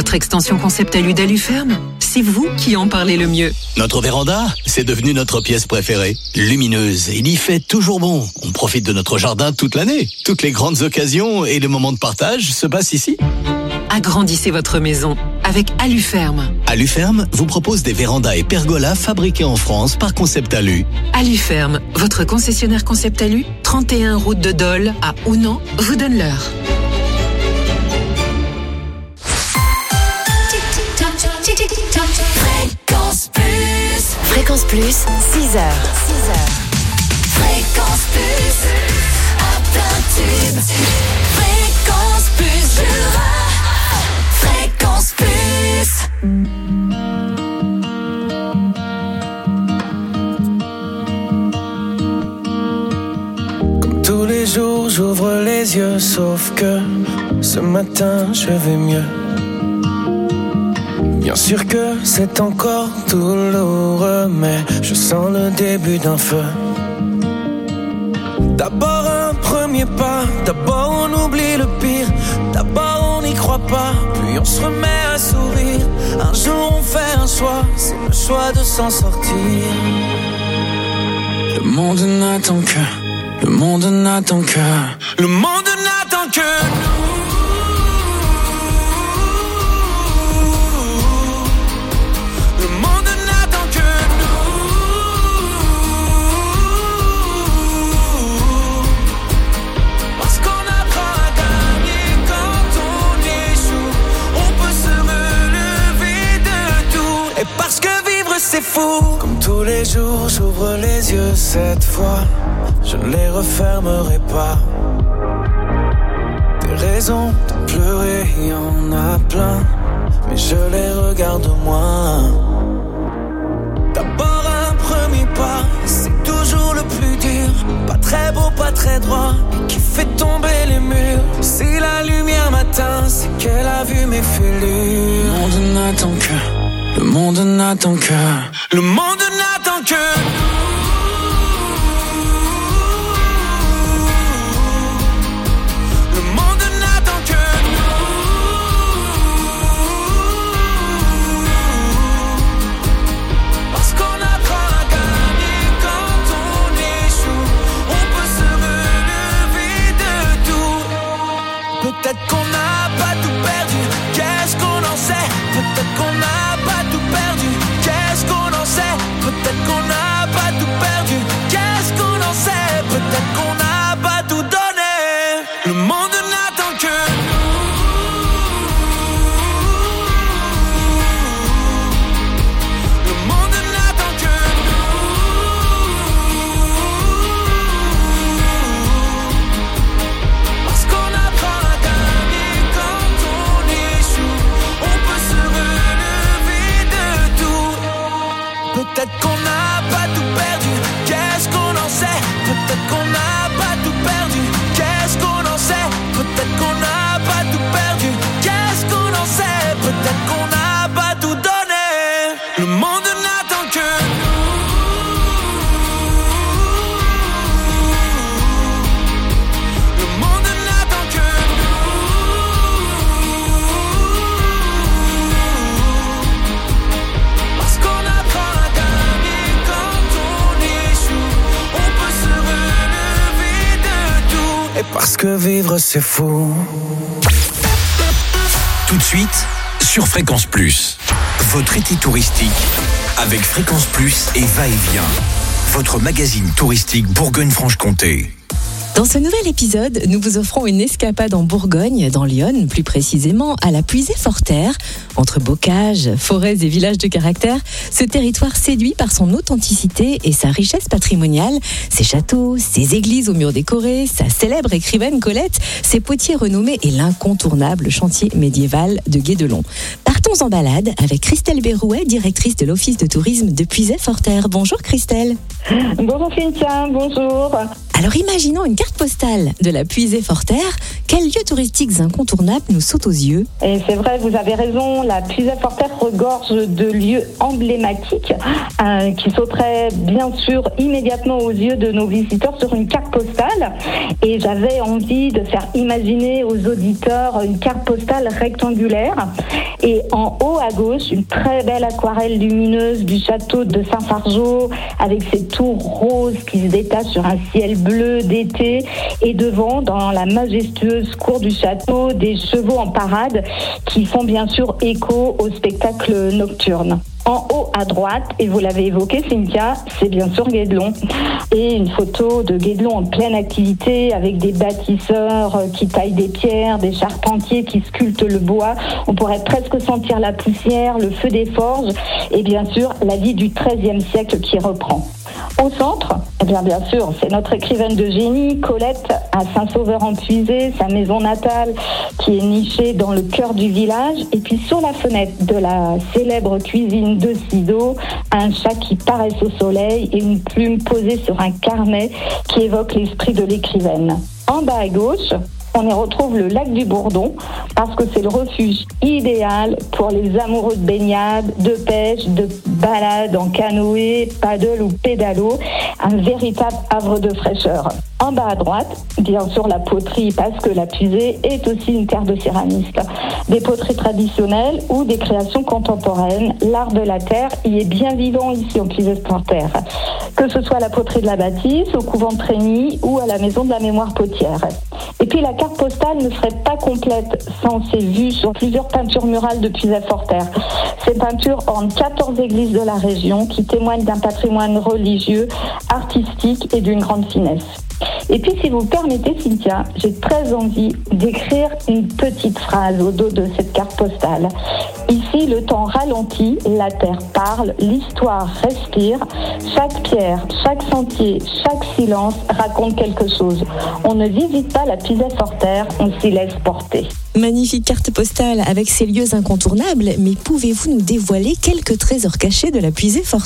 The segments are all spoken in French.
votre extension Concept Alu d'Aluferme, c'est vous qui en parlez le mieux. Notre véranda, c'est devenu notre pièce préférée. Lumineuse, il y fait toujours bon. On profite de notre jardin toute l'année. Toutes les grandes occasions et les moments de partage se passent ici. Agrandissez votre maison avec Aluferme. Aluferme vous propose des vérandas et pergolas fabriqués en France par Concept Alu. Aluferme, votre concessionnaire Concept Alu, 31 route de Dole à Ounan, vous donne l'heure. Fréquence Plus, 6h. Fréquence Plus, à plein tube. Fréquence Plus, Jura. Fréquence Plus. Comme tous les jours, j'ouvre les yeux, sauf que ce matin, je vais mieux. Bien sûr que c'est encore douloureux, mais je sens le début d'un feu. D'abord un premier pas, d'abord on oublie le pire, d'abord on n'y croit pas, puis on se remet à sourire. Un jour on fait un choix, c'est le choix de s'en sortir. Le monde n'attend que, le monde n'attend que, le monde n'attend que nous. Parce que vivre c'est fou. Comme tous les jours j'ouvre les yeux, cette fois je ne les refermerai pas. Des raisons de pleurer, il y en a plein, mais je les regarde moins. D'abord un premier pas, c'est toujours le plus dur. Pas très beau, pas très droit, et qui fait tomber les murs. Si la lumière m'atteint, c'est qu'elle a vu mes fêlures. Le monde n'attend que, le monde n'attend que, le monde n'attend que nous. Le monde n'attend que nous. Parce qu'on apprend à gagner quand on échoue. On peut se relever de tout. Peut-être qu'on n'a pas tout perdu, qu'est-ce qu'on en sait? Peut-être qu'on n'a pas tout perdu, qu'est-ce qu'on en sait? Peut-être qu'on n'a pas tout perdu, qu'est-ce qu'on en sait? Peut-être qu'on n'a pas tout donné. Le monde n'attend que nous. Le monde n'attend que nous. Parce qu'on apprend à gagner quand on échoue. On peut se relever de tout. Peut-être qu'on n'a pas tout perdu, qu'est-ce qu'on en sait? Peut-être qu'on n'a pas tout perdu, qu'est-ce qu'on en sait? Peut-être qu'on n'a pas tout perdu, qu'est-ce qu'on en sait? Peut-être qu'on n'a pas tout donné. Le monde n'attend que nous. Le monde n'attend que nous. Parce qu'on apprend à gagner quand on échoue. On peut se relever de tout. Et parce que vivre c'est fou. Tout de suite, sur Fréquence Plus. Votre été touristique avec Fréquence Plus et Va-et-Vient. Votre magazine touristique Bourgogne-Franche-Comté. Dans ce nouvel épisode, nous vous offrons une escapade en Bourgogne, dans l'Yonne, plus précisément à la Puisée-Forterre. Entre bocages, forêts et villages de caractère, ce territoire séduit par son authenticité et sa richesse patrimoniale. Ses châteaux, ses églises aux murs décorés, sa célèbre écrivaine Colette, ses potiers renommés et l'incontournable chantier médiéval de Guédelon. Partons en balade avec Christelle Berrouet, directrice de l'Office de tourisme de Puisée-Forterre. Bonjour Christelle. Bonjour Cynthia, bonjour. Alors imaginons une carte carte postale de la Puisée-Forterre, quels lieux touristiques incontournables nous sautent aux yeux? Et c'est vrai, vous avez raison, la Puisée-Forterre regorge de lieux emblématiques qui sauteraient bien sûr immédiatement aux yeux de nos visiteurs sur une carte postale. Et j'avais envie de faire imaginer aux auditeurs une carte postale rectangulaire. Et en haut à gauche, une très belle aquarelle lumineuse du château de Saint-Fargeau avec ses tours roses qui se détachent sur un ciel bleu d'été. Et devant, dans la majestueuse cour du château, des chevaux en parade qui font bien sûr écho au spectacle nocturne. En haut à droite, et vous l'avez évoqué Cynthia, c'est bien sûr Guédelon. Et une photo de Guédelon en pleine activité avec des bâtisseurs qui taillent des pierres, des charpentiers qui sculptent le bois. On pourrait presque sentir la poussière, le feu des forges et bien sûr la vie du XIIIe siècle qui reprend. Au centre, eh bien sûr, c'est notre écrivaine de génie, Colette, à Saint-Sauveur-en-Puisée, sa maison natale, qui est nichée dans le cœur du village. Et puis sur la fenêtre de la célèbre cuisine de Cîteaux, un chat qui paraît au soleil et une plume posée sur un carnet qui évoque l'esprit de l'écrivaine. En bas à gauche, on y retrouve le lac du Bourdon parce que c'est le refuge idéal pour les amoureux de baignade, de pêche, de balade en canoë, paddle ou pédalo, un véritable havre de fraîcheur. En bas à droite, bien sûr la poterie parce que la Puisée est aussi une terre de céramistes. Des poteries traditionnelles ou des créations contemporaines, l'art de la terre y est bien vivant ici en Puisée-Forterre. Que ce soit à la poterie de la Bâtisse, au couvent de Trény ou à la maison de la mémoire potière. Et puis la carte postale ne serait pas complète sans ces vues sur plusieurs peintures murales de Puisée-Forterre. Ces peintures ornent 14 églises de la région qui témoignent d'un patrimoine religieux, artistique et d'une grande finesse. Et puis, si vous permettez, Cynthia, j'ai très envie d'écrire une petite phrase au dos de cette carte postale. Ici, le temps ralentit, la terre parle, l'histoire respire. Chaque pierre, chaque sentier, chaque silence raconte quelque chose. On ne visite pas la Puisée-Forterre, on s'y laisse porter. Magnifique carte postale avec ses lieux incontournables, mais pouvez-vous nous dévoiler quelques trésors cachés de la Puisée-Forterre ?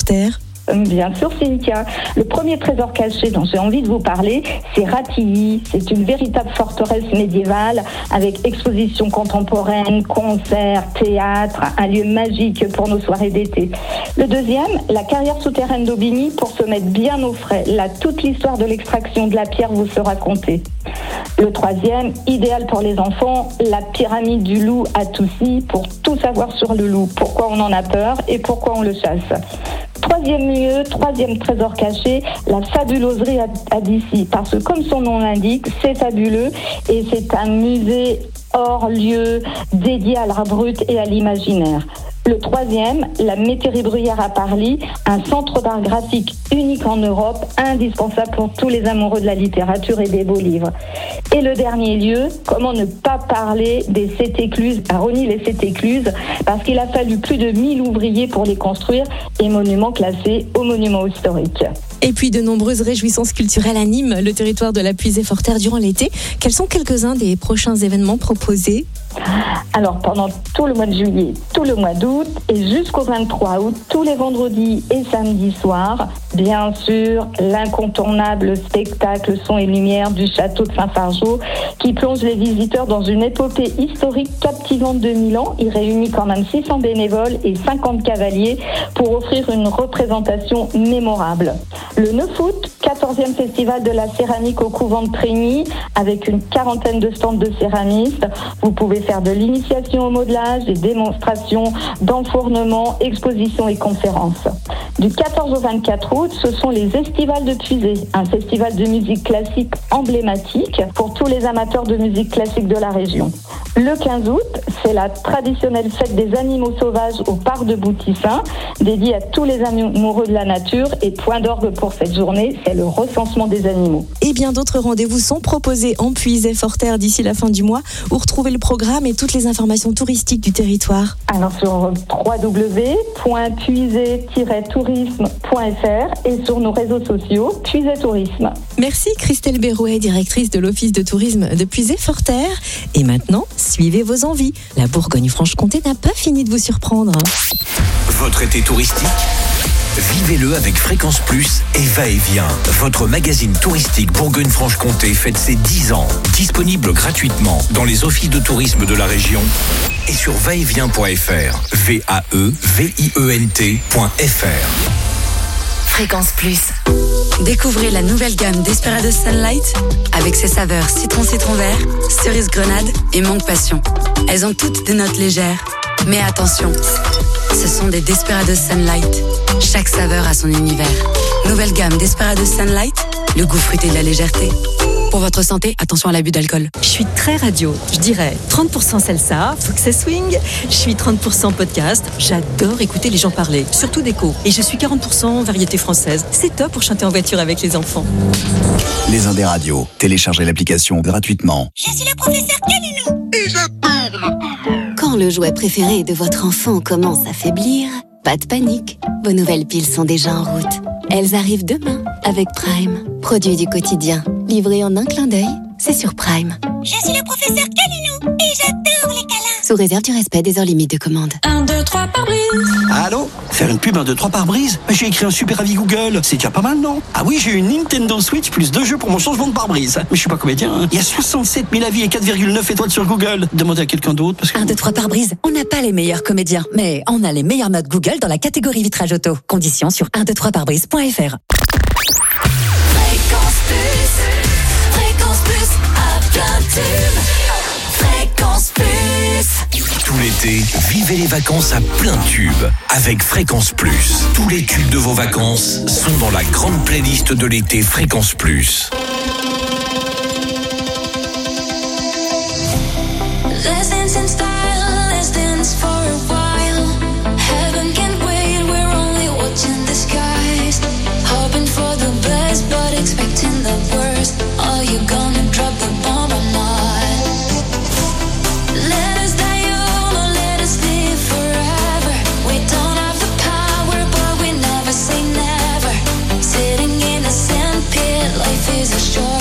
Bien sûr, Cynthia. Le premier trésor caché dont j'ai envie de vous parler, c'est Ratilly. C'est une véritable forteresse médiévale avec expositions contemporaines, concerts, théâtre, un lieu magique pour nos soirées d'été. Le deuxième, la carrière souterraine d'Aubigny pour se mettre bien au frais. Là, toute l'histoire de l'extraction de la pierre vous sera contée. Le troisième, idéal pour les enfants, la pyramide du loup à Toussy pour tout savoir sur le loup, pourquoi on en a peur et pourquoi on le chasse. Troisième lieu, troisième trésor caché, la fabuloserie à Dissy, parce que comme son nom l'indique, c'est fabuleux et c'est un musée hors lieu dédié à l'art brut et à l'imaginaire. Le troisième, la Métairie Bruyère à Parly, un centre d'art graphique unique en Europe, indispensable pour tous les amoureux de la littérature et des beaux livres. Et le dernier lieu, comment ne pas parler des Sept-Écluses, à Rosny-les-Sept-Écluses, parce qu'il a fallu plus de 1000 ouvriers pour les construire et monuments classés aux monuments historiques. Et puis de nombreuses réjouissances culturelles animent le territoire de la Puisée-Forterre durant l'été. Quels sont quelques-uns des prochains événements proposés ? Alors pendant tout le mois de juillet, tout le mois d'août et jusqu'au 23 août, tous les vendredis et samedis soirs, bien sûr, l'incontournable spectacle Son et Lumière du château de Saint-Fargeau qui plonge les visiteurs dans une épopée historique captivante de Milan. Il réunit quand même 600 bénévoles et 50 cavaliers pour offrir une représentation mémorable. Le 9 août, 14e festival de la céramique au couvent de Trény avec une quarantaine de stands de céramistes. Vous pouvez faire de l'initiation au modelage, des démonstrations d'enfournement, expositions et conférences. Du 14 au 24 août, ce sont les Estivales de Puisée, un festival de musique classique emblématique pour tous les amateurs de musique classique de la région. Le 15 août, c'est la traditionnelle fête des animaux sauvages au parc de Boutissin, dédiée à tous les amoureux de la nature et point d'orgue pour cette journée, c'est le recensement des animaux. Et bien d'autres rendez-vous sont proposés en Puisée-Forterre d'ici la fin du mois, où retrouver le programme et toutes les informations touristiques du territoire. Alors sur www.puisée-tourisme.fr et sur nos réseaux sociaux, Puisée Tourisme. Merci Christelle Berrouet, directrice de l'Office de tourisme de Puisée-Forterre. Et maintenant, suivez vos envies. La Bourgogne-Franche-Comté n'a pas fini de vous surprendre. Votre été touristique Vivez-le avec Fréquence Plus et Va-et-Vient. Votre magazine touristique Bourgogne-Franche-Comté fête ses 10 ans. Disponible gratuitement dans les offices de tourisme de la région et sur vaetvient.fr. VAEVIENT.fr. Fréquence Plus. Découvrez la nouvelle gamme Desperados Sunlight avec ses saveurs citron vert, cerise grenade et mangue passion. Elles ont toutes des notes légères. Mais attention, ce sont des Desperados Sunlight. Chaque saveur a son univers. Nouvelle gamme Desperados Sunlight, le goût fruité de la légèreté. Pour votre santé, attention à l'abus d'alcool. Je suis très radio, je dirais 30% salsa, faut que ça swing. Je suis 30% podcast, j'adore écouter les gens parler, surtout d'écho. Et je suis 40% variété française. C'est top pour chanter en voiture avec les enfants. Les Indes radios, téléchargez l'application gratuitement. Je suis le professeur Calilou et j'adore. Quand le jouet préféré de votre enfant commence à faiblir, pas de panique, vos nouvelles piles sont déjà en route. Elles arrivent demain avec Prime. Produit du quotidien, livré en un clin d'œil, c'est sur Prime. Je suis le professeur Calilou et j'adore les câlins. Sous réserve du respect des heures limites de commande. 1, 2, 3 par brise. Allô? Faire une pub 1, 2, 3 par brise? J'ai écrit un super avis Google, c'est déjà pas mal, non? Ah oui, j'ai eu une Nintendo Switch plus 2 jeux pour mon changement de pare-brise. Mais je suis pas comédien, hein. Il y a 67 000 avis et 4,9 étoiles sur Google. Demandez à quelqu'un d'autre parce que... 1, 2, 3 par brise. On n'a pas les meilleurs comédiens, mais on a les meilleures notes Google dans la catégorie vitrage auto. Conditions sur 123parbrise.fr. Fréquence Plus à plein tube. Fréquence Plus. Tout l'été, vivez les vacances à plein tube avec Fréquence Plus. Tous les tubes de vos vacances sont dans la grande playlist de l'été Fréquence Plus. Let's dance in style, let's dance for a while. Heaven can't wait, we're only watching the skies. Hoping for the best, but expecting the worst. Are you gonna drop the bomb or not? Let us die young or let us live forever. We don't have the power, but we never say never. Sitting in a sandpit, life is a short.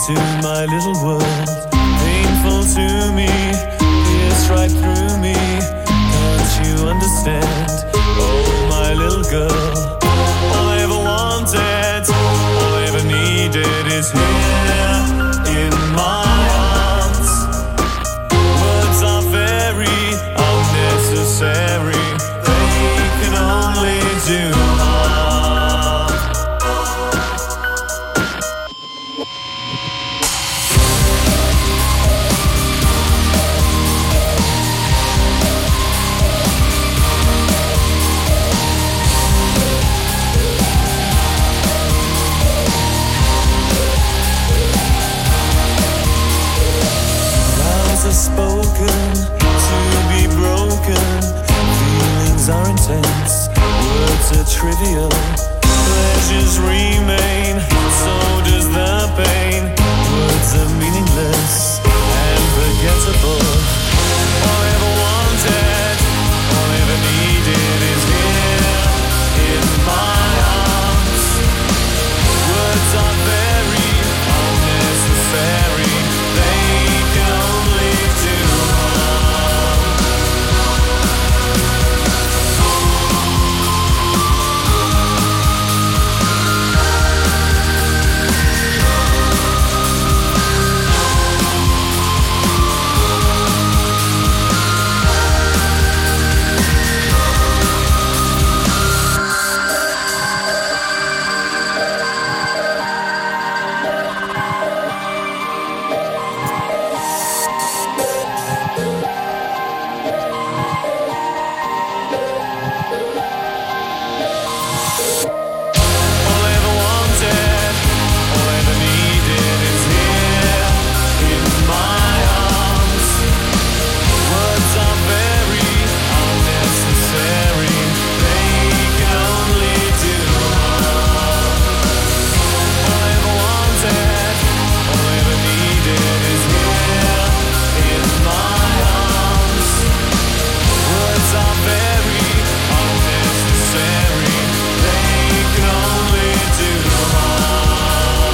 into my little world. Painful to me, pierced right through me. Can't you understand? Oh, my little girl. All I ever wanted, all I ever needed is here in my arms. Words are very unnecessary. They can only do harm. Vows are spoken to be broken. Feelings are intense, words are trivial. Pleasures remain, so does the pain. Words are meaningless and forgettable. All I ever wanted, all I ever needed is here in my arms. Words are very unnecessary. They can only do harm. All I ever wanted, all I ever needed is here in my arms. Words are very unnecessary. They can only do harm. All I ever wanted, all I ever needed is here in my arms. Words are very unnecessary. They can only do harm.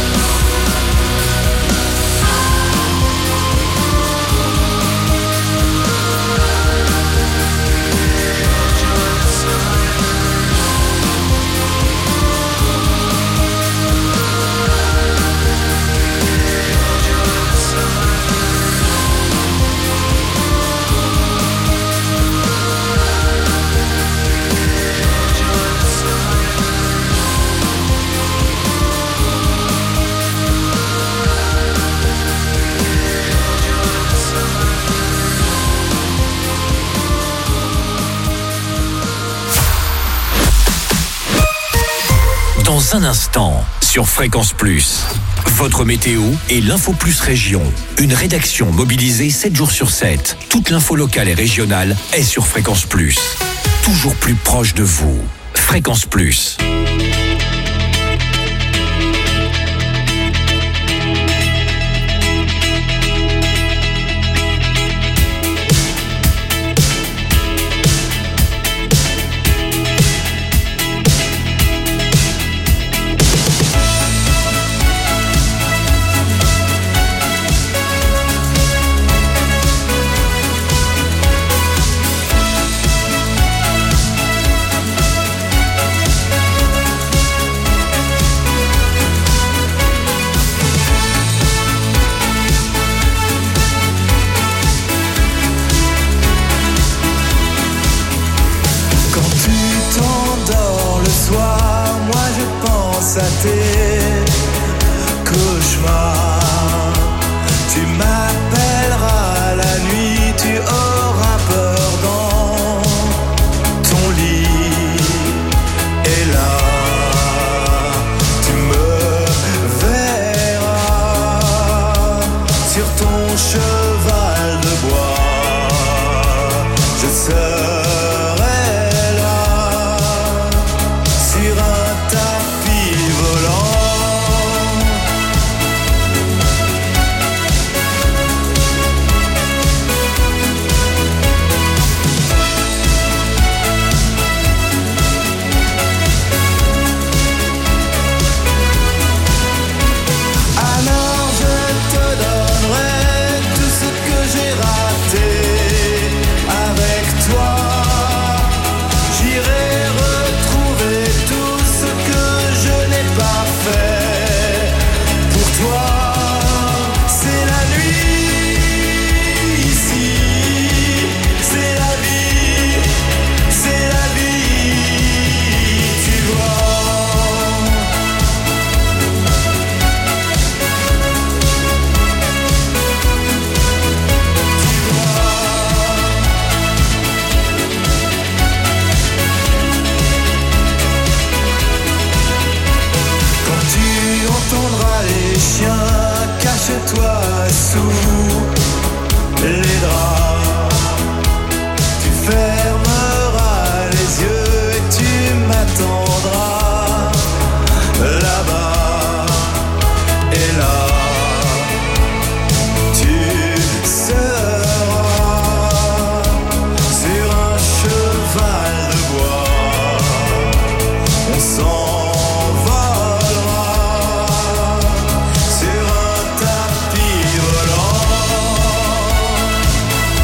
Dans un instant, sur Fréquence Plus, votre météo et l'Info Plus Région. Une rédaction mobilisée 7 jours sur 7. Toute l'info locale et régionale est sur Fréquence Plus. Toujours plus proche de vous. Fréquence Plus. À tes cauchemars, tu m'appelleras la nuit, tu auras peur dans ton lit, et là tu me verras sur ton cheval de bois. Je serai là sur un tapis volant. Alors les draps. Tu fermeras les yeux et tu m'attendras là-bas et là. Tu seras sur un cheval de bois. On s'envolera sur un tapis volant.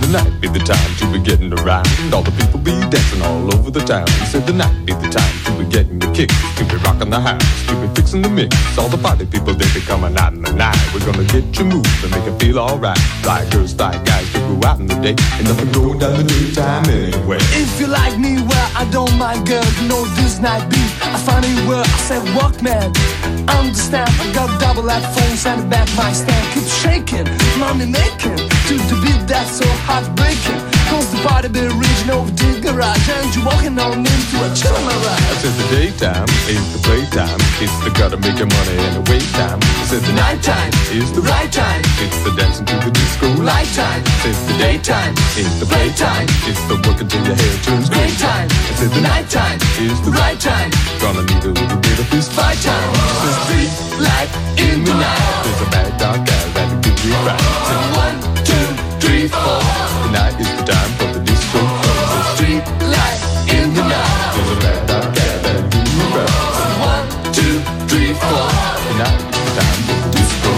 night be the time to be getting around. All the people be dancing all over the town. He said the night be the time to be getting the kicks. To be rocking the house, to be fixing the mix. All the party people, they be coming out in the night. We're gonna get you moving, make it feel alright. Fly girls, fly guys, to go out in the day. And nothing going down the daytime anyway. If you like me, well, I don't mind, girl. You know this night beat. I find it where I said, walk, man. Understand, I got double headphones and a back my stand. Keep shaking, money making. To the beat that's so heartbreaking. Cause the party be reaching over to the garage. And you walking on into a chillin' ride. I said the daytime is the playtime. It's the gotta make your money and the wait time. I said the nighttime is the right time. It's the dancing to the disco lifetime. I said the daytime is the playtime. It's the working till your hair turns gray time. I said the nighttime is the right time. Gonna need a little bit of this fight time. There's street light in the night. There's a bad dog guy that'll give you right. So 1, 2, 3, 4. The night is the time for the disco. There's street light in the night. There's a bad dog guy that'll give you right. So 1, 2, 3, 4. The night is the time for the disco.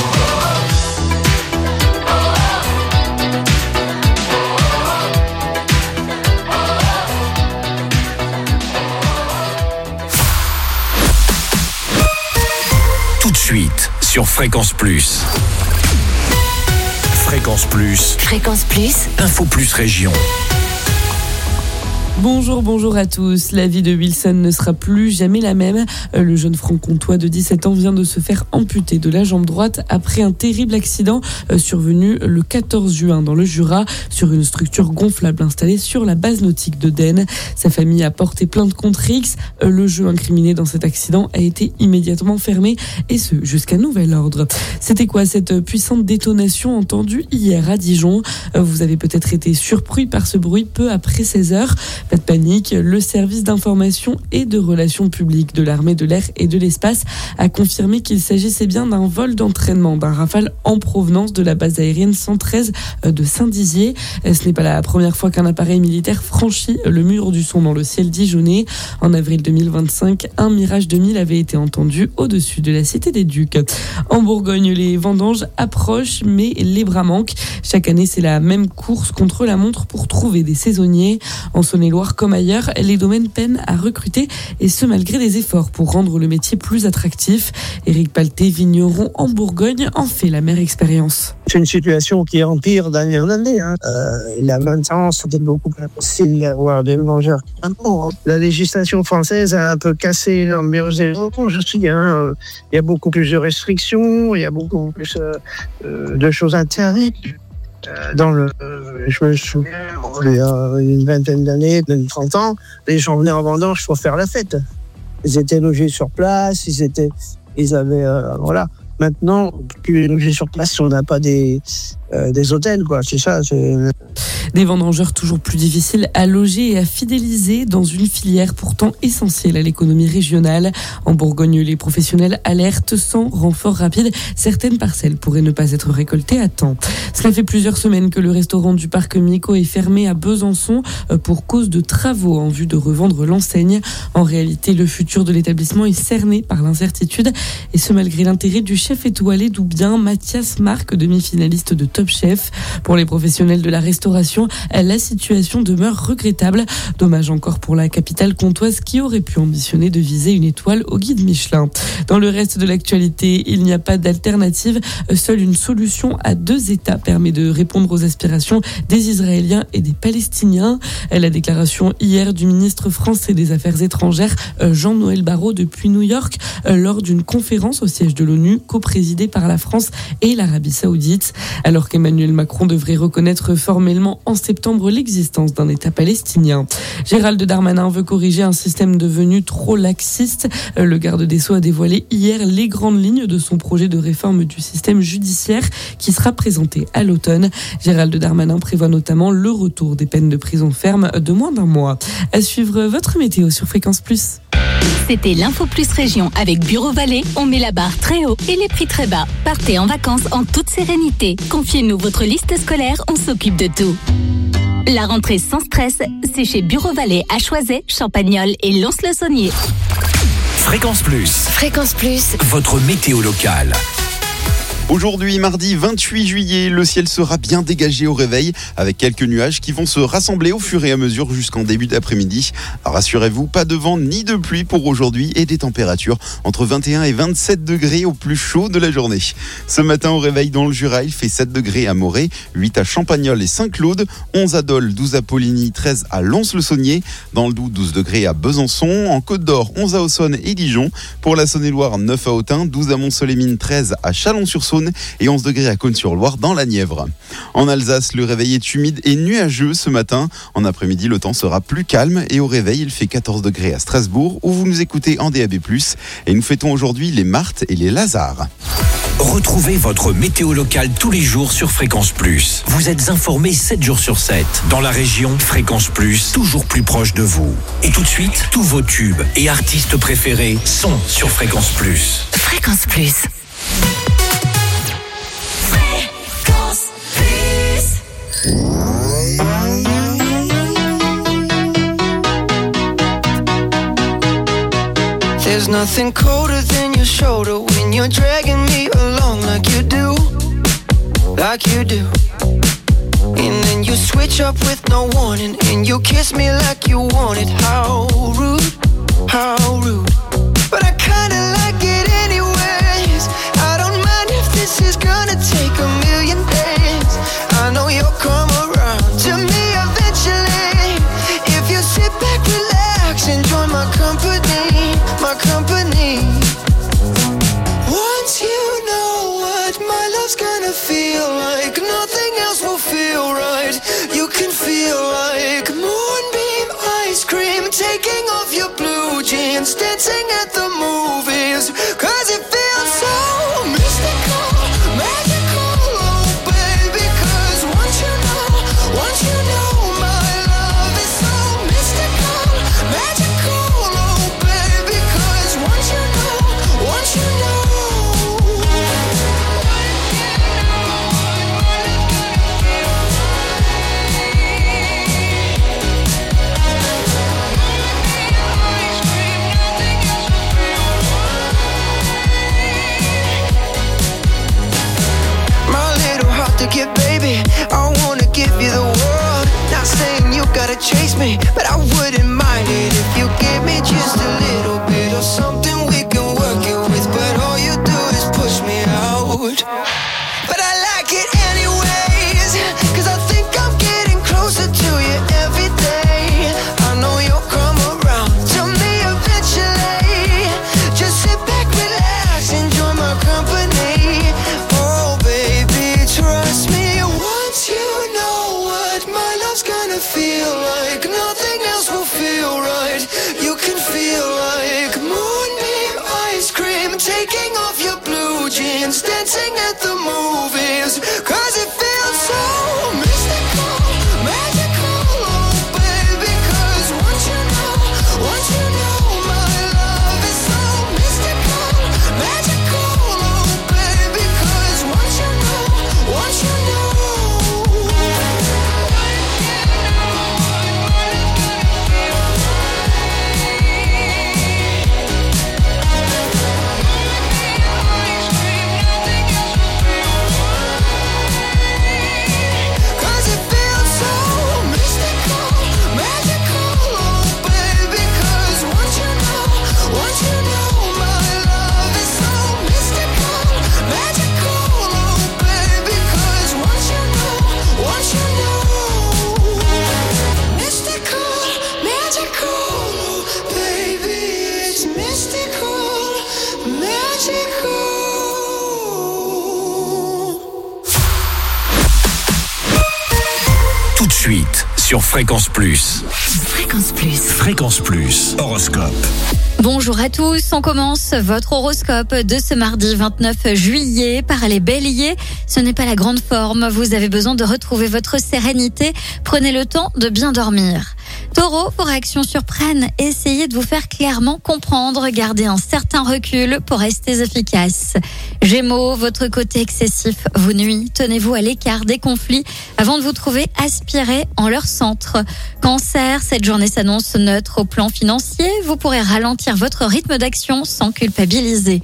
Tout de suite sur Fréquence Plus. Fréquence Plus. Fréquence Plus. Info Plus Région. Bonjour à tous. La vie de Wilson ne sera plus jamais la même. Le jeune franc-comtois de 17 ans vient de se faire amputer de la jambe droite après un terrible accident survenu le 14 juin dans le Jura sur une structure gonflable installée sur la base nautique de Den. Sa famille a porté plainte contre X. Le jeu incriminé dans cet accident a été immédiatement fermé et ce jusqu'à nouvel ordre. C'était quoi cette puissante détonation entendue hier à Dijon? Vous avez peut-être été surpris par ce bruit peu après 16 heures. Pas de panique, le service d'information et de relations publiques de l'armée de l'air et de l'espace a confirmé qu'il s'agissait bien d'un vol d'entraînement d'un Rafale en provenance de la base aérienne 113 de Saint-Dizier. Ce n'est pas la première fois qu'un appareil militaire franchit le mur du son dans le ciel dijonnais. En avril 2025, un Mirage 2000 avait été entendu au-dessus de la Cité des Ducs. En Bourgogne, les vendanges approchent, mais les bras manquent. Chaque année, c'est la même course contre la montre pour trouver des saisonniers. En Saône-et-Loire comme ailleurs, les domaines peinent à recruter et ce malgré des efforts pour rendre le métier plus attractif. Éric Palté, vigneron en Bourgogne, en fait la mère expérience. C'est une situation qui empire d'année en année. Il y a 20 ans, c'était beaucoup plus facile d'avoir des vendangeurs. La législation française a un peu cassé l'ambiance des gens. Je suis, il y a beaucoup plus de restrictions, il y a beaucoup plus de choses interdites. Je me souviens, il y a une vingtaine d'années, 30 ans, les gens venaient en vendange pour faire la fête. Ils étaient logés sur place, ils avaient, voilà. Maintenant, plus logés sur place, on n'a pas des hôtels, quoi. C'est ça. Des vendangeurs toujours plus difficiles à loger et à fidéliser dans une filière pourtant essentielle à l'économie régionale. En Bourgogne, les professionnels alertent sans renfort rapide. Certaines parcelles pourraient ne pas être récoltées à temps. Cela fait plusieurs semaines que le restaurant du parc Mico est fermé à Besançon pour cause de travaux en vue de revendre l'enseigne. En réalité, le futur de l'établissement est cerné par l'incertitude et ce malgré l'intérêt du chef étoilé d'Oubien, Mathias Marc, demi-finaliste de Top Chef. Pour les professionnels de la restauration, la situation demeure regrettable. Dommage encore pour la capitale comtoise qui aurait pu ambitionner de viser une étoile au guide Michelin. Dans le reste de l'actualité, il n'y a pas d'alternative. Seule une solution à 2 États permet de répondre aux aspirations des Israéliens et des Palestiniens. La déclaration hier du ministre français des Affaires étrangères, Jean-Noël Barrot, depuis New York, lors d'une conférence au siège de l'ONU, coprésidée par la France et l'Arabie Saoudite. Alors qu'Emmanuel Macron devrait reconnaître formellement en septembre l'existence d'un État palestinien. Gérald Darmanin veut corriger un système devenu trop laxiste. Le garde des Sceaux a dévoilé hier les grandes lignes de son projet de réforme du système judiciaire qui sera présenté à l'automne. Gérald Darmanin prévoit notamment le retour des peines de prison ferme de moins d'1 mois. À suivre votre météo sur Fréquence Plus. C'était l'Info Plus Région avec Bureau Vallée. On met la barre très haut et les prix très bas. Partez en vacances en toute sérénité. Confiez-nous votre liste scolaire, on s'occupe de tout. La rentrée sans stress, c'est chez Bureau Vallée à Choiset, Champagnole et Lons-le-Saunier. Fréquence Plus. Fréquence Plus. Votre météo locale. Aujourd'hui, mardi 28 juillet, le ciel sera bien dégagé au réveil avec quelques nuages qui vont se rassembler au fur et à mesure jusqu'en début d'après-midi. Rassurez-vous, pas de vent ni de pluie pour aujourd'hui et des températures entre 21 et 27 degrés au plus chaud de la journée. Ce matin au réveil dans le Jura, il fait 7 degrés à Morée, 8 à Champagnole et Saint-Claude, 11 à Dole, 12 à Poligny, 13 à Lons-le-Saunier, dans le Doubs 12 degrés à Besançon, en Côte d'Or 11 à Auxonne et Dijon, pour la Saône-et-Loire 9 à Autun, 12 à Mont-Soleil-Mines, 13 à Chalon-sur-Saône et 11 degrés à Cosne-sur-Loire dans la Nièvre. En Alsace, le réveil est humide et nuageux ce matin. En après-midi, le temps sera plus calme et au réveil, il fait 14 degrés à Strasbourg où vous nous écoutez en DAB+. Et nous fêtons aujourd'hui les Marthes et les Lazars. Retrouvez votre météo locale tous les jours sur Fréquence Plus. Vous êtes informés 7 jours sur 7. Dans la région, Fréquence Plus, toujours plus proche de vous. Et tout de suite, tous vos tubes et artistes préférés sont sur Fréquence Plus. Fréquence Plus. There's nothing colder than your shoulder when you're dragging me along like you do. And then you switch up with no warning and you kiss me like you want it. How rude, how rude. But I kinda like it anyways. I don't mind if this is gonna take a million days. I know you'll come around to me eventually. If you sit back, relax, enjoy my company, my company. Once you know what my love's gonna feel like, nothing else will feel right. You can feel like moonbeam ice cream, taking off your blue jeans, dancing at the movies, 'cause it feels so mystical, magical, oh baby, 'cause once you know my love is so mystical, magical, oh baby, 'cause once you know. To get, baby, I wanna give you the world. Not saying you gotta chase me, but I wouldn't mind it if you gave me just a little bit of something we can work it with. But all you do is push me out. But I like it anyways, 'cause I think I'm getting closer to you every day. I know you'll come around to me eventually. Just sit back, relax, enjoy my company. Oh baby, trust me, once you know what my love's gonna feel like, nothing else will feel right. You can feel like moonbeam ice cream, taking off your blue jeans, dancing at the movies, 'cause it feels so mystical, magical, oh baby, 'cause once you know my love is so mystical, magical, oh baby, 'cause once you know. Tout de suite sur Fréquence Plus. Fréquence Plus. Fréquence Plus. Horoscope. Bonjour à tous, on commence votre horoscope de ce mardi 29 juillet par les béliers. Ce n'est pas la grande forme, vous avez besoin de retrouver votre sérénité, prenez le temps de bien dormir. Taureau, vos réactions surprennent, essayez de vous faire clairement comprendre, gardez un certain recul pour rester efficace. Gémeaux, votre côté excessif vous nuit, tenez-vous à l'écart des conflits avant de vous trouver aspiré en leur centre. Cancer, cette journée s'annonce neutre au plan financier, vous pourrez ralentir votre rythme d'action sans culpabiliser.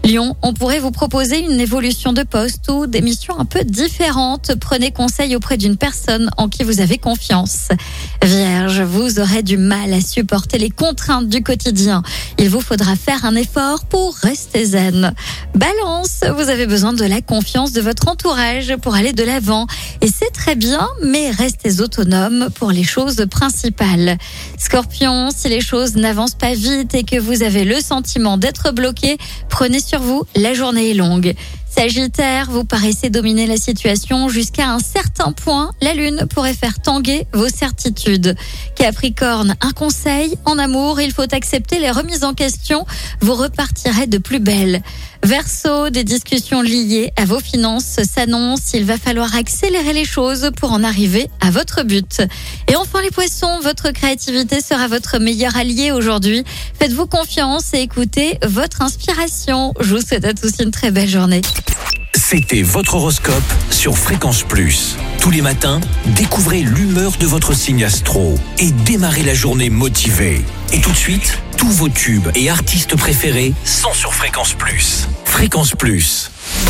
Lion, on pourrait vous proposer une évolution de poste ou des missions un peu différentes. Prenez conseil auprès d'une personne en qui vous avez confiance. Vierge, vous aurez du mal à supporter les contraintes du quotidien. Il vous faudra faire un effort pour rester zen. Balance, vous avez besoin de la confiance de votre entourage pour aller de l'avant. Et c'est très bien, mais restez autonome pour les choses principales. Scorpion, si les choses n'avancent pas vite et que vous avez le sentiment d'être bloqué, prenez sur vous, la journée est longue. Sagittaire, vous paraissez dominer la situation jusqu'à un certain point. La lune pourrait faire tanguer vos certitudes. Capricorne, un conseil, en amour, il faut accepter les remises en question. Vous repartirez de plus belle. Verseau, des discussions liées à vos finances s'annoncent. Il va falloir accélérer les choses pour en arriver à votre but. Et enfin les poissons, votre créativité sera votre meilleur allié aujourd'hui. Faites-vous confiance et écoutez votre inspiration. Je vous souhaite à tous une très belle journée. C'était votre horoscope sur Fréquence Plus. Tous les matins, découvrez l'humeur de votre signe astro et démarrez la journée motivé. Et tout de suite, tous vos tubes et artistes préférés sont sur Fréquence Plus. Fréquence Plus.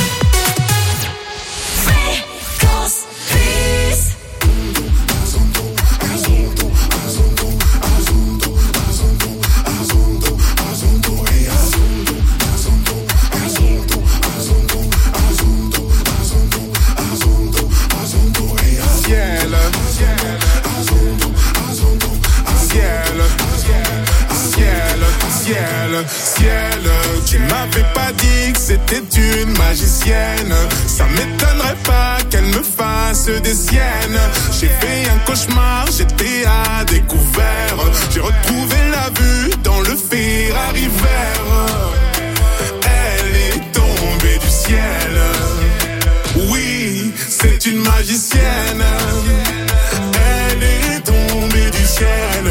Ciel, tu m'avais pas dit que c'était une magicienne. Ça m'étonnerait pas qu'elle me fasse des siennes. J'ai fait un cauchemar, j'étais à découvert. J'ai retrouvé la vue dans le Ferrari vert. Elle est tombée du ciel. Oui, c'est une magicienne. Elle est tombée du ciel.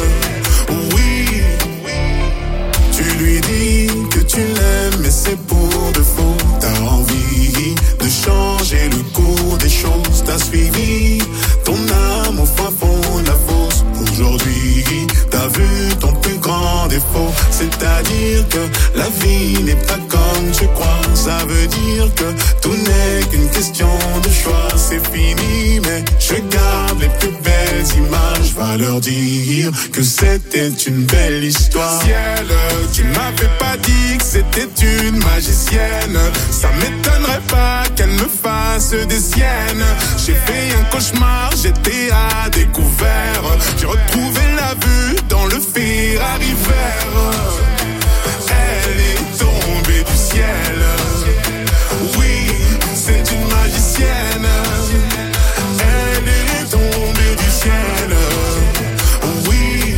Tu lui dis que tu l'aimes, mais c'est pour de faux. T'as envie de changer le cours des choses. T'as suivi ton âme au fin fond de la fosse. Aujourd'hui, t'as vu ton plus grand défaut. C'est-à-dire que la vie n'est pas comme tu crois. Ça veut dire que tout n'est qu'une question de choix. C'est fini, mais je garde les plus belles images. Va leur dire que c'était une belle histoire. Ciel, tu m'avais pas dit que c'était une magicienne. Ça m'étonnerait pas qu'elle me fasse des siennes. J'ai fait un cauchemar, j'étais à découvert. J'ai retrouvé la vue dans le Ferrari vert. Elle est tombée du ciel. Oui, c'est une magicienne. Elle est tombée du ciel. Oui,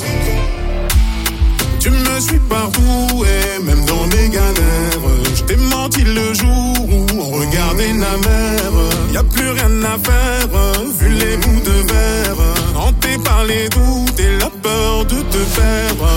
tu me suis partout et même dans mes galères. Je t'ai menti le jour où on regardait la mer. Y'a plus rien à faire, vu les bouts de verre. Hanté par les doutes et la peur de te perdre.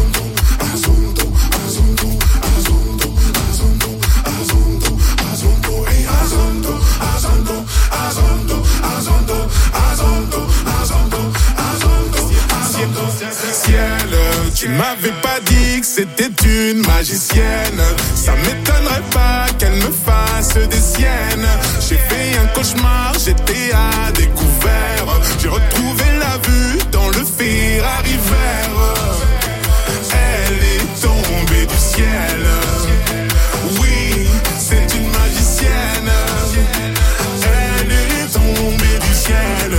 Ciel, tu m'avais pas dit que c'était une magicienne. Ça m'étonnerait pas qu'elle me fasse des siennes. J'ai fait un cauchemar, j'étais à découvert. J'ai retrouvé la vue dans le Ferrari vert. Elle est tombée du ciel. Oui, c'est une magicienne. Elle est tombée du ciel.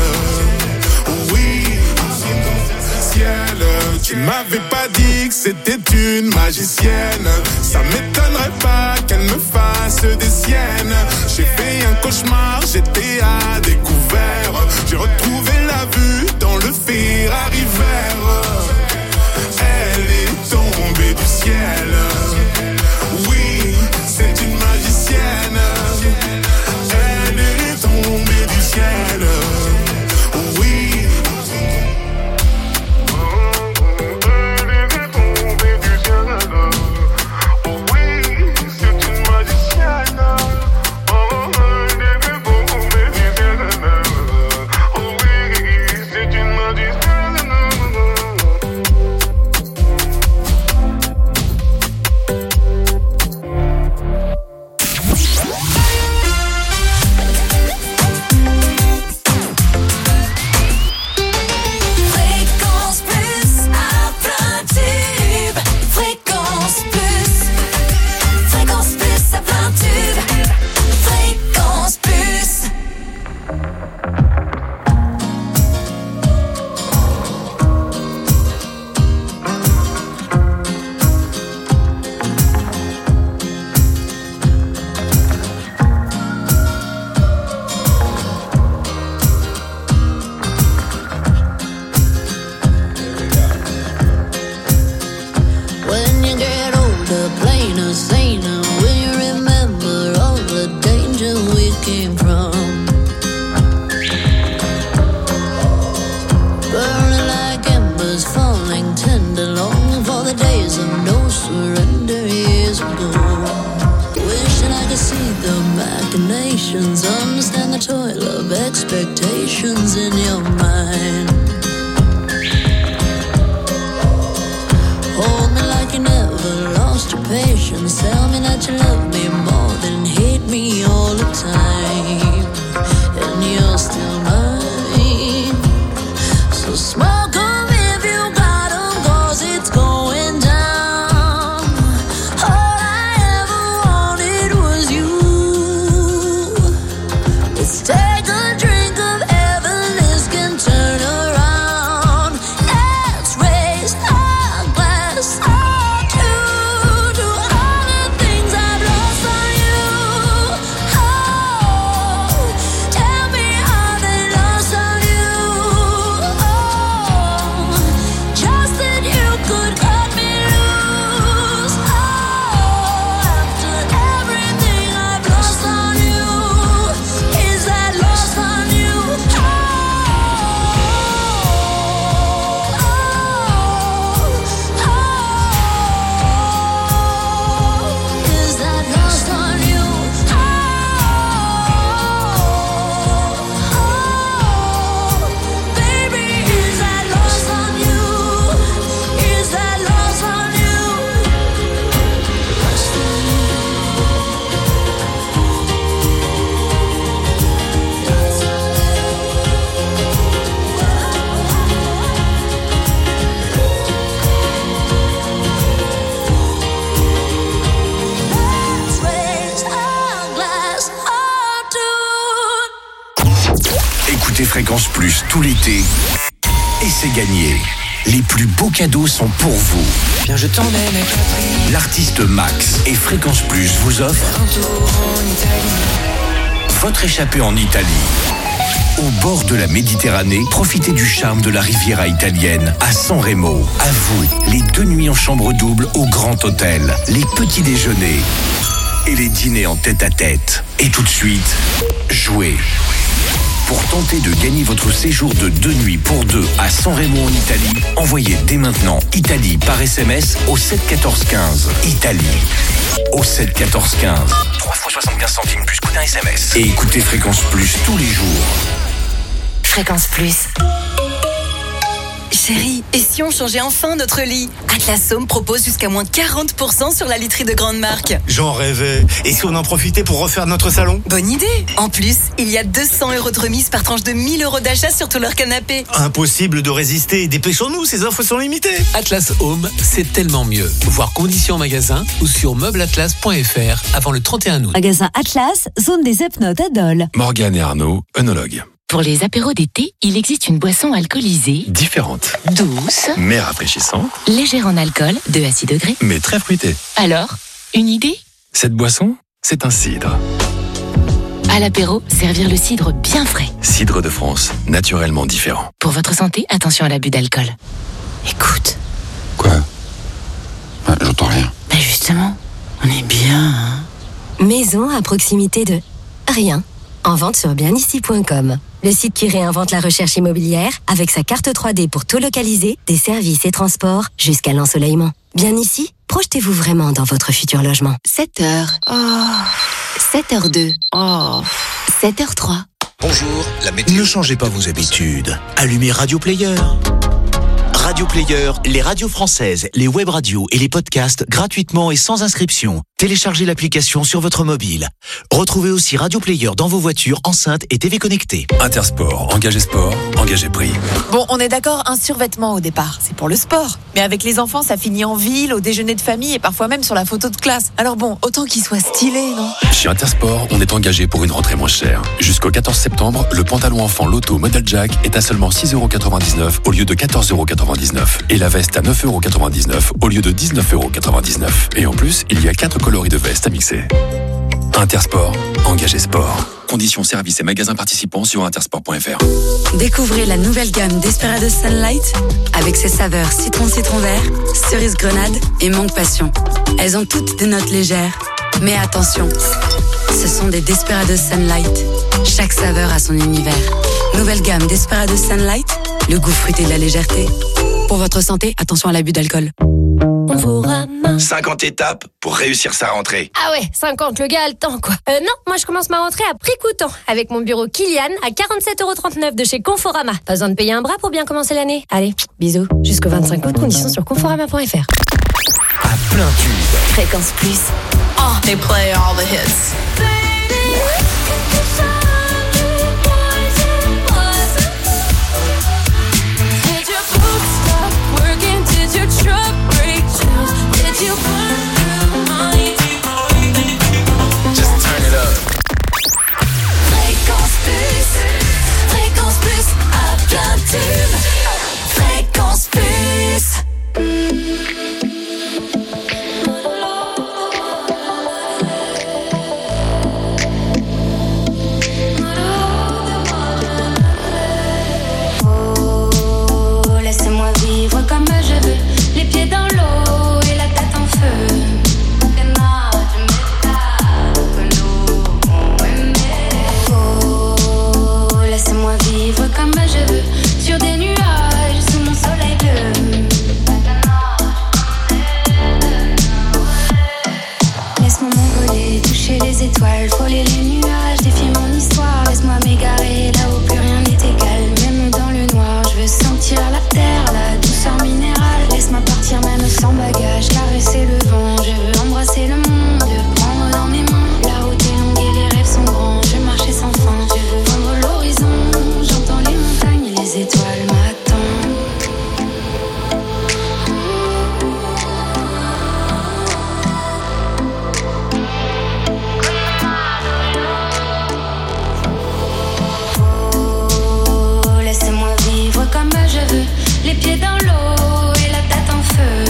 Tu m'avais pas dit que c'était une magicienne. Ça m'étonnerait pas qu'elle me fasse des siennes. J'ai fait un cauchemar, j'étais à découvert. J'ai retrouvé la vue dans le Ferrari vert. Elle est tombée du ciel. Oui, c'est une magicienne. Elle est tombée du ciel. Oui. machinations. Understand the toil of expectations in your mind. Hold me like you never lost your patience. Tell me that you love me more than hate me all the time. And you're still mine. So smoke 'em if you got 'em, 'cause it's going down. All I ever wanted was you. Let's take a drink of heaven, this can turn around. Let's raise our glass all to all the things I've lost on you. Oh, tell me how they lost on you. Oh, just that you could cut me loose. Oh, after everything I've lost on you, is that lost on you? Is that lost on you? Baby, is that lost on you? Is that lost on you? Lost on Let's raise our glass all to Écoutez Fréquence Plus tout l'été et c'est gagné. Les plus beaux cadeaux sont pour vous. Bien, je t'emmène à Capri. L'artiste Max et Fréquence Plus vous offrent Un tour en Italie. votre échappée en Italie. Au bord de la Méditerranée, profitez du charme de la Riviera italienne à San Remo. À vous, les 2 nuits en chambre double au Grand Hôtel, les petits déjeuners et les dîners en tête-à-tête. Et tout de suite, jouez. Pour tenter de gagner votre séjour de 2 nuits pour 2 à San Remo en Italie, envoyez dès maintenant Italie par SMS au 7 14 15. Italie au 7 14 15. 3 fois 75 centimes plus coût d'un SMS. Et écoutez Fréquence Plus tous les jours. Fréquence Plus. Chérie, et si on changeait enfin notre lit? Atlas Home propose jusqu'à moins 40% sur la literie de grande marque. J'en rêvais. Et si on en profitait pour refaire notre salon? Bonne idée. En plus, il y a 200 € de remise par tranche de 1 000 € d'achat sur tout leur canapé. Impossible de résister. Dépêchons-nous, ces offres sont limitées. Atlas Home, c'est tellement mieux. Voir conditions en magasin ou sur meubleatlas.fr avant le 31 août. Magasin Atlas, zone des Epnotes à Dole. Morgane et Arnaud, œnologues. Pour les apéros d'été, il existe une boisson alcoolisée, Différente, douce, mais rafraîchissante, légère en alcool, de à 6 degrés. mais très fruitée. Alors, une idée? Cette boisson, c'est un cidre. À l'apéro, servir le cidre bien frais. Cidre de France, naturellement différent. Pour votre santé, attention à l'abus d'alcool. Écoute. Quoi? J'entends rien. Ben justement, on est bien, hein. Maison à proximité de rien. En vente sur bienici.com. Le site qui réinvente la recherche immobilière avec sa carte 3D pour tout localiser, des services et transports jusqu'à l'ensoleillement. Bien ici, projetez-vous vraiment dans votre futur logement. 7h. Oh. 7h02. Oh. 7h03. Bonjour, la météo. Ne changez pas vos habitudes. Allumez Radio Player. Radio Player, les radios françaises, les web radios et les podcasts gratuitement et sans inscription. Téléchargez l'application sur votre mobile. Retrouvez aussi Radio Player dans vos voitures, enceintes et TV connectées. Intersport, engagé sport, engagé prix. Bon, on est d'accord, un survêtement au départ, c'est pour le sport. Mais avec les enfants, ça finit en ville, au déjeuner de famille et parfois même sur la photo de classe. Alors bon, autant qu'il soit stylé, non? Chez Intersport, on est engagé pour une rentrée moins chère. Jusqu'au 14 septembre, le pantalon enfant Lotto Model Jack est à seulement 6,99 € au lieu de 14,99 €. Et la veste à 9,99 € au lieu de 19,99 €. Et en plus, il y a 4 coloris de veste à mixer. Intersport, engagé sport. Conditions, services et magasins participants sur intersport.fr. Découvrez la nouvelle gamme Desperados Sunlight avec ses saveurs citron vert, cerise grenade et mangue passion. Elles ont toutes des notes légères. Mais attention, ce sont des Desperados Sunlight. Chaque saveur a son univers. Nouvelle gamme Desperados Sunlight, le goût fruité de la légèreté. Pour votre santé, attention à l'abus d'alcool. On vous ramasse. bien. 50 étapes pour réussir sa rentrée. Ah ouais, 50, le gars a le temps, quoi. Non, moi je commence ma rentrée à prix coûtant, avec mon bureau Kilian à 47,39€ de chez Conforama. Pas besoin de payer un bras pour bien commencer l'année. Allez, bisous. Jusqu'au 25 août, conditions sur conforama.fr. À plein tube. Fréquence Plus. Oh, they play all the hits. Fréquence Plus à plein tube. Fréquence Plus. Oh, laissez-moi vivre comme je veux, les pieds dans l'eau et la tête en feu. Laisse-moi vivre comme je veux, sur des nuages, sous mon soleil bleu. Laisse-moi m'envoler, toucher les étoiles, frôler les nuages, défier mon histoire. Laisse-moi m'égarer là où plus rien n'est égal, même dans le noir. Je veux sentir la terre, la douceur minérale. Laisse-moi partir même sans bagage, caresser le vent. Je veux embrasser le monde, prendre dans mes mains. La route est longue et les rêves sont grands, je veux marcher sans fin. Je veux vendre l'horizon, j'entends les montagnes et les étoiles m'attendent. Oh, laissez-moi vivre comme je veux, les pieds dans l'eau et la tête en feu.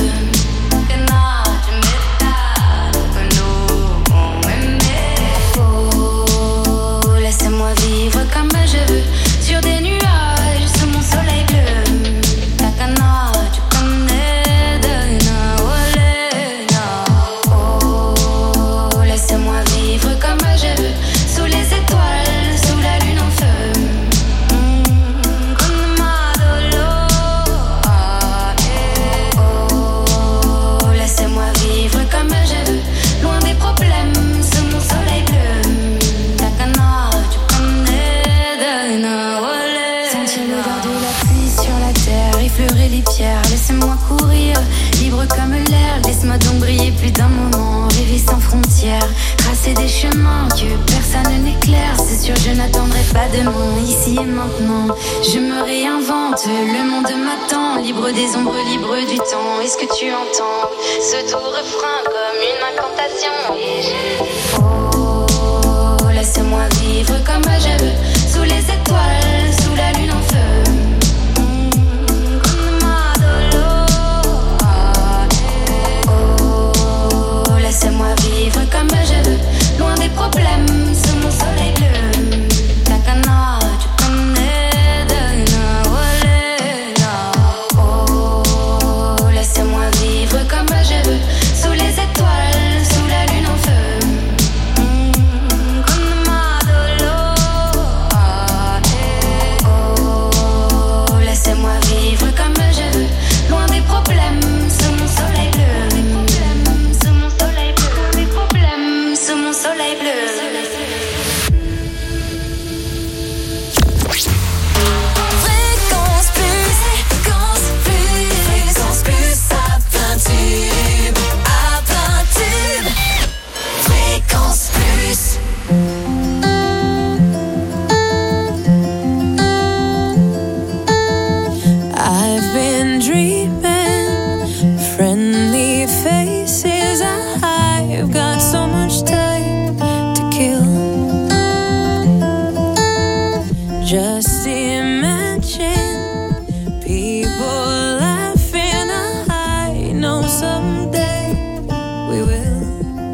Oh, laissez-moi vivre comme je veux, sur des nuages, sous mon soleil bleu. Takana, tu connais de oh, laissez-moi vivre comme je veux, sous les étoiles, sous la lune en feu. Oh, laissez-moi vivre comme je veux, loin des problèmes, sous mon soleil bleu. Takana, tu connais de sentir l'odeur de la pluie sur la terre, effleurer les pierres, laissez-moi courir, libre comme l'air. Laisse-moi donc briller plus d'un moment, rêver sans frontières, tracer des chemins que personne n'éclaire. C'est sûr, je n'attendrai pas demain, ici et maintenant. Je me réinvente, le monde m'attend, libre des ombres, libre du temps. Est-ce que tu entends ce doux refrain comme une incantation? Et je... Oh, laissez-moi vivre comme je veux, sous les étoiles, sous la lune en feu. Oh, laissez-moi vivre comme je veux, loin des problèmes, sous mon soleil bleu. Takana, tu connais de oh, laissez-moi vivre comme je veux, sous les étoiles, sous la lune en feu. Oh, laissez-moi vivre comme je veux, loin des problèmes, sous mon soleil bleu. Sous mon soleil bleu, des problèmes, sous mon soleil bleu. Fréquence Plus, Fréquence Plus, Fréquence Plus à plein tube, à plein tube. Fréquence Plus. I've been dreaming, friendly faces. I've got so much time to kill. Just imagine people laughing. I know someday we will.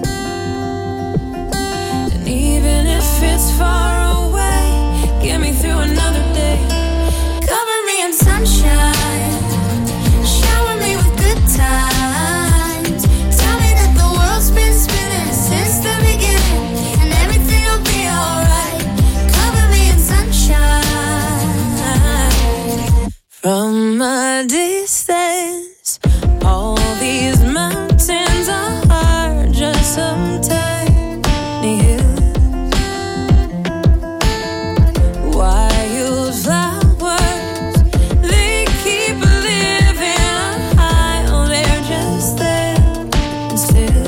And even if it's far away, get me through another day. Cover me in sunshine, shower me with good times. Tell me that the world's been spinning since the beginning, and everything will be alright. Cover me in sunshine. From a distance, all these mountains some tiny hills, wildflowers, they keep living high. Oh, they're just there and still.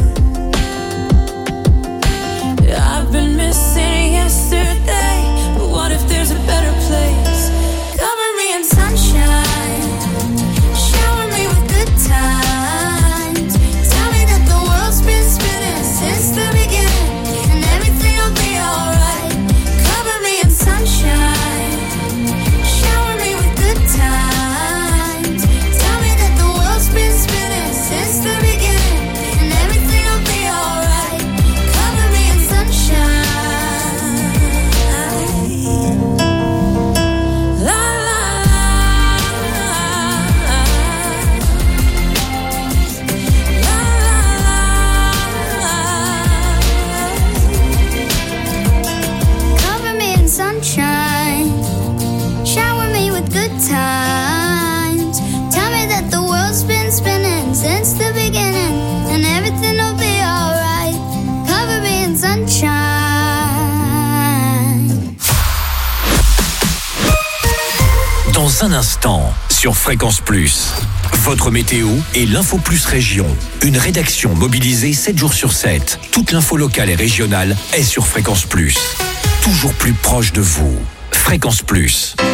I've been missing yesterday, but what if there's a better place? Cover me in sunshine, shower me with good times. Tell me that the world's been spinning since the beginning, and everything will be alright. Cover me in sunshine, shower me with good times. Tell me that the world's been spinning since the beginning, and everything will be alright. Cover me in sunshine. La la Cover me in sunshine, shower me with good times. Tell me that the world's been spinning since the beginning, and everything will be alright. Cover me in sunshine. Dans un instant, sur Fréquence Plus, votre météo et l'Info Plus Région. Une rédaction mobilisée 7 jours sur 7. Toute l'info locale et régionale est sur Fréquence Plus. Toujours plus proche de vous. Fréquence Plus.